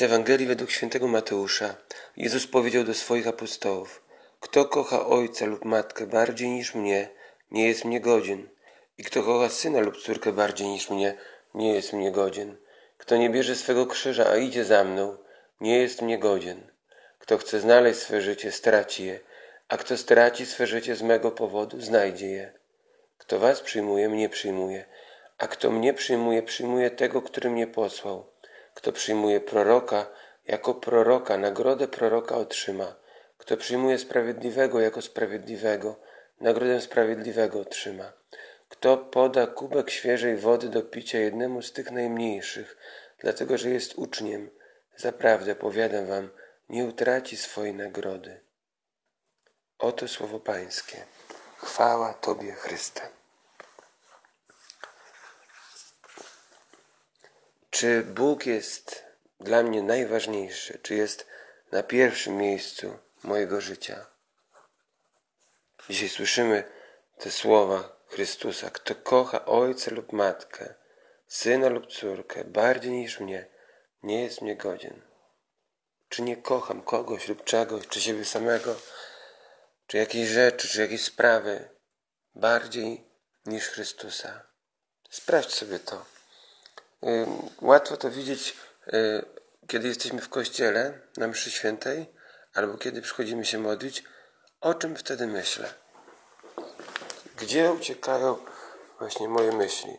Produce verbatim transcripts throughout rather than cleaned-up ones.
Z Ewangelii według świętego Mateusza Jezus powiedział do swoich apostołów: kto kocha ojca lub matkę bardziej niż mnie, nie jest mnie godzien. I kto kocha syna lub córkę bardziej niż mnie, nie jest mnie godzien. Kto nie bierze swego krzyża, a idzie za mną, nie jest mnie godzien. Kto chce znaleźć swe życie, straci je, a kto straci swe życie z mego powodu, znajdzie je. Kto was przyjmuje, mnie przyjmuje, a kto mnie przyjmuje, przyjmuje tego, który mnie posłał. Kto przyjmuje proroka, jako proroka, nagrodę proroka otrzyma. Kto przyjmuje sprawiedliwego jako sprawiedliwego, nagrodę sprawiedliwego otrzyma. Kto poda kubek świeżej wody do picia jednemu z tych najmniejszych, dlatego że jest uczniem, zaprawdę powiadam wam, nie utraci swojej nagrody. Oto słowo Pańskie. Chwała Tobie, Chryste. Czy Bóg jest dla mnie najważniejszy? Czy jest na pierwszym miejscu mojego życia? Dzisiaj słyszymy te słowa Chrystusa. Kto kocha ojca lub matkę, syna lub córkę bardziej niż mnie, nie jest mnie godzien. Czy nie kocham kogoś lub czegoś, czy siebie samego, czy jakiejś rzeczy, czy jakiejś sprawy bardziej niż Chrystusa? Sprawdź sobie to. Yy, łatwo to widzieć, yy, kiedy jesteśmy w kościele na mszy świętej, albo kiedy przychodzimy się modlić. O czym wtedy myślę? Gdzie uciekają właśnie moje myśli?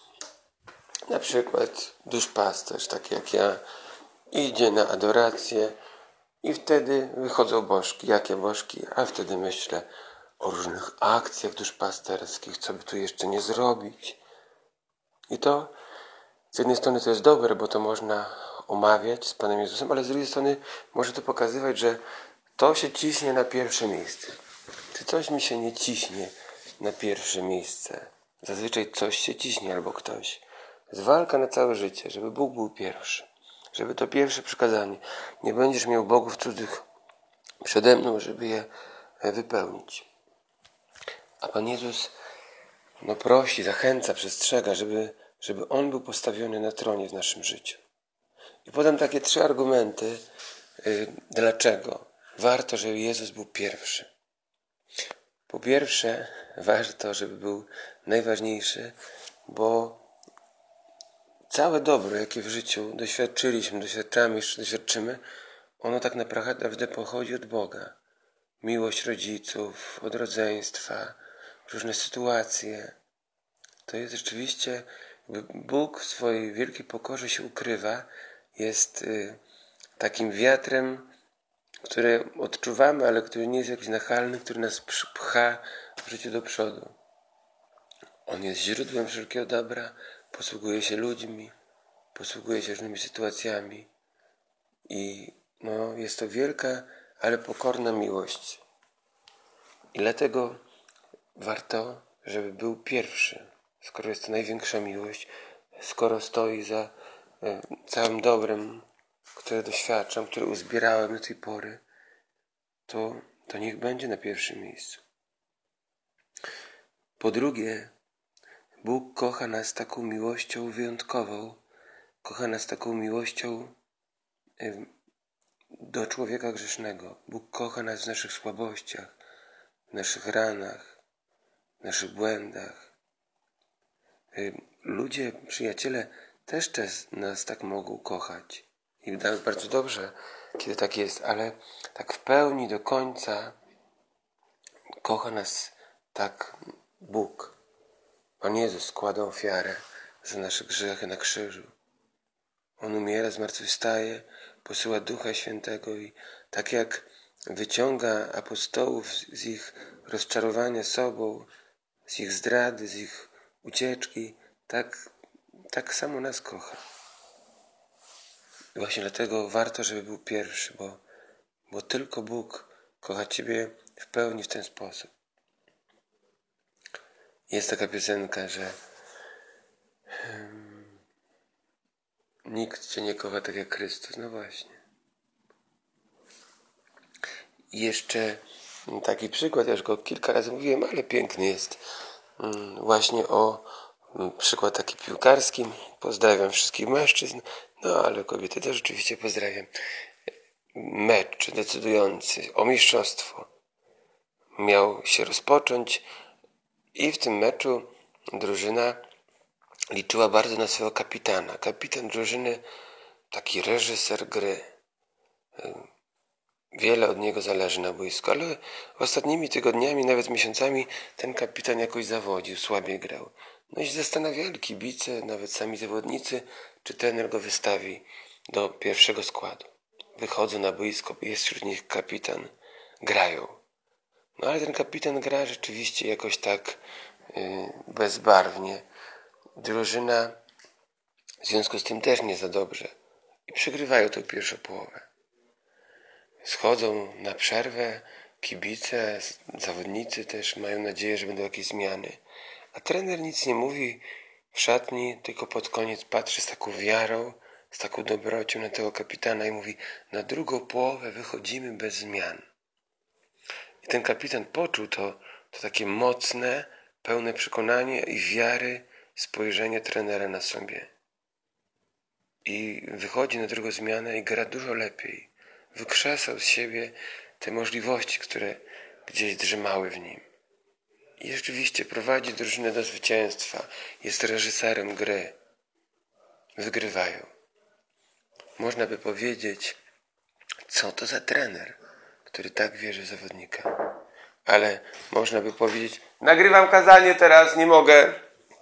Na przykład duszpasterz, taki jak ja, idzie na adorację i wtedy wychodzą bożki. Jakie bożki? A wtedy myślę o różnych akcjach duszpasterskich, co by tu jeszcze nie zrobić. I to z jednej strony to jest dobre, bo to można omawiać z Panem Jezusem, ale z drugiej strony może to pokazywać, że to się ciśnie na pierwsze miejsce. Czy coś mi się nie ciśnie na pierwsze miejsce? Zazwyczaj coś się ciśnie albo ktoś. Jest walka na całe życie, żeby Bóg był pierwszy. Żeby to pierwsze przykazanie. Nie będziesz miał bogów cudzych przede mną, żeby je wypełnić. A Pan Jezus no prosi, zachęca, przestrzega, żeby, żeby On był postawiony na tronie w naszym życiu. I podam takie trzy argumenty, yy, dlaczego warto, żeby Jezus był pierwszy. Po pierwsze, warto, żeby był najważniejszy, bo całe dobro, jakie w życiu doświadczyliśmy, doświadczamy, jeszcze doświadczymy, ono tak naprawdę pochodzi od Boga. Miłość rodziców, od rodzeństwa, różne sytuacje. To jest rzeczywiście, Bóg w swojej wielkiej pokorze się ukrywa, jest y, takim wiatrem, który odczuwamy, ale który nie jest jakiś nachalny, który nas pcha w życiu do przodu. On jest źródłem wszelkiego dobra, posługuje się ludźmi, posługuje się różnymi sytuacjami i no, jest to wielka, ale pokorna miłość. I dlatego warto, żeby był pierwszy, skoro jest to największa miłość, skoro stoi za e, całym dobrem, które doświadczam, które uzbierałem do tej pory, to, to niech będzie na pierwszym miejscu. Po drugie, Bóg kocha nas taką miłością wyjątkową, kocha nas taką miłością e, do człowieka grzesznego. Bóg kocha nas w naszych słabościach, w naszych ranach, w naszych błędach. Ludzie, przyjaciele też nas tak mogą kochać. I bardzo dobrze, kiedy tak jest, ale tak w pełni, do końca kocha nas tak Bóg. Pan Jezus składa ofiarę za nasze grzechy na krzyżu. On umiera, zmartwychwstaje, posyła Ducha Świętego i tak jak wyciąga apostołów z ich rozczarowania sobą, z ich zdrady, z ich ucieczki, tak, tak samo nas kocha. I właśnie dlatego warto, żeby był pierwszy, bo, bo tylko Bóg kocha Ciebie w pełni w ten sposób. Jest taka piosenka, że hmm, nikt Cię nie kocha tak jak Chrystus. No właśnie. I jeszcze taki przykład, ja już go kilka razy mówiłem, ale piękny jest. Właśnie o przykład taki piłkarski. Pozdrawiam wszystkich mężczyzn. No, ale kobiety też oczywiście pozdrawiam. Mecz decydujący o mistrzostwo miał się rozpocząć i w tym meczu drużyna liczyła bardzo na swojego kapitana. Kapitan drużyny, taki reżyser gry. Wiele od niego zależy na boisku, ale ostatnimi tygodniami, nawet miesiącami ten kapitan jakoś zawodził, słabiej grał. No i się zastanawiali kibice, nawet sami zawodnicy, czy trener go wystawi do pierwszego składu. Wychodzą na boisko, jest wśród nich kapitan, grają. No ale ten kapitan gra rzeczywiście jakoś tak yy, bezbarwnie. Drużyna w związku z tym też nie za dobrze. I przegrywają tę pierwszą połowę. Schodzą na przerwę, kibice, zawodnicy też mają nadzieję, że będą jakieś zmiany. A trener nic nie mówi w szatni, tylko pod koniec patrzy z taką wiarą, z taką dobrocią na tego kapitana i mówi: na drugą połowę wychodzimy bez zmian. I ten kapitan poczuł to, to takie mocne, pełne przekonania i wiary spojrzenie trenera na sobie. I wychodzi na drugą zmianę i gra dużo lepiej. Wykrzesał z siebie te możliwości, które gdzieś drzemały w nim. I rzeczywiście prowadzi drużynę do zwycięstwa. Jest reżyserem gry. Wygrywają. Można by powiedzieć, co to za trener, który tak wierzy w zawodnika. Ale można by powiedzieć: nagrywam kazanie teraz, nie mogę.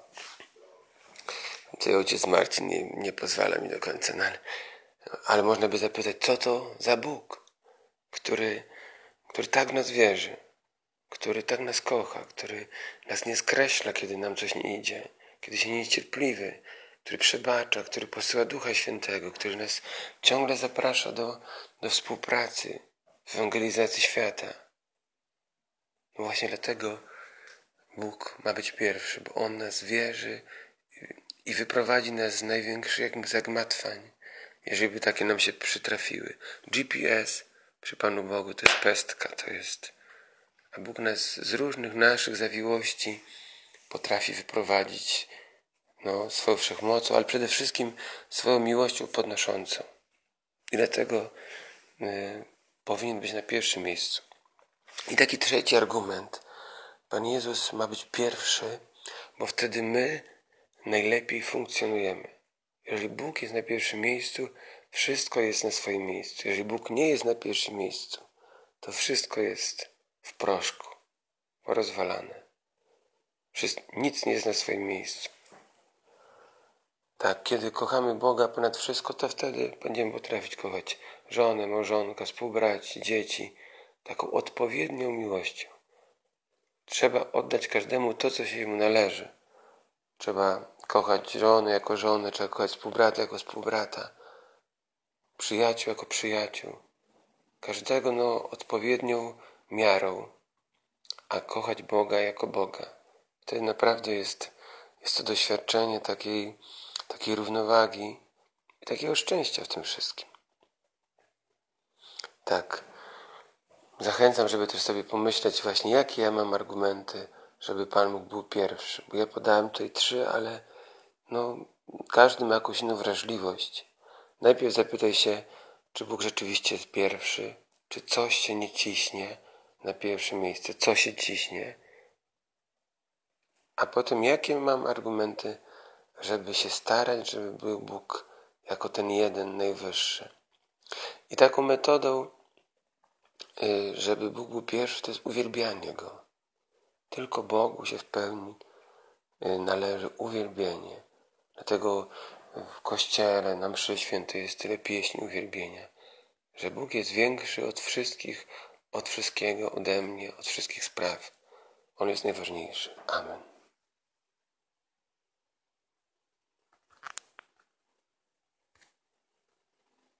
Tutaj ojciec Marcin nie, nie pozwala mi do końca, no ale, ale można by zapytać, co to za Bóg, który, który tak w nas wierzy, który tak nas kocha, który nas nie skreśla, kiedy nam coś nie idzie, kiedy się nie jest cierpliwy, który przebacza, który posyła Ducha Świętego, który nas ciągle zaprasza do, do współpracy w ewangelizacji świata. No właśnie dlatego Bóg ma być pierwszy, bo On nas wierzy i wyprowadzi nas z największych zagmatwań, jeżeli by takie nam się przytrafiły. G P S przy Panu Bogu to jest pestka, to jest... A Bóg nas z różnych naszych zawiłości potrafi wyprowadzić no, swoją wszechmocą, ale przede wszystkim swoją miłością podnoszącą. I dlatego y, powinien być na pierwszym miejscu. I taki trzeci argument. Pan Jezus ma być pierwszy, bo wtedy my najlepiej funkcjonujemy. Jeżeli Bóg jest na pierwszym miejscu, wszystko jest na swoim miejscu. Jeżeli Bóg nie jest na pierwszym miejscu, to wszystko jest w proszku, porozwalane. Wszystko, nic nie jest na swoim miejscu. Tak, kiedy kochamy Boga ponad wszystko, to wtedy będziemy potrafić kochać żonę, małżonka, współbraci, dzieci, taką odpowiednią miłością. Trzeba oddać każdemu to, co się jemu należy. Trzeba kochać żonę jako żonę, trzeba kochać współbrata jako współbrata, przyjaciół jako przyjaciół. Każdego no odpowiednią miarą, a kochać Boga jako Boga. Wtedy naprawdę jest, jest to doświadczenie takiej, takiej równowagi i takiego szczęścia w tym wszystkim. Tak. Zachęcam, żeby też sobie pomyśleć właśnie, jakie ja mam argumenty, żeby Pan Bóg był pierwszy. Bo ja podałem tutaj trzy, ale no, każdy ma jakąś inną wrażliwość. Najpierw zapytaj się, czy Bóg rzeczywiście jest pierwszy, czy coś się nie ciśnie na pierwsze miejsce, co się ciśnie. A potem, jakie mam argumenty, żeby się starać, żeby był Bóg jako ten jeden najwyższy. I taką metodą, żeby Bóg był pierwszy, to jest uwielbianie Go. Tylko Bogu się w pełni należy uwielbienie. Dlatego w Kościele, na mszy świętej jest tyle pieśni uwielbienia, że Bóg jest większy od wszystkich, od wszystkiego, ode mnie, od wszystkich spraw. On jest najważniejszy. Amen.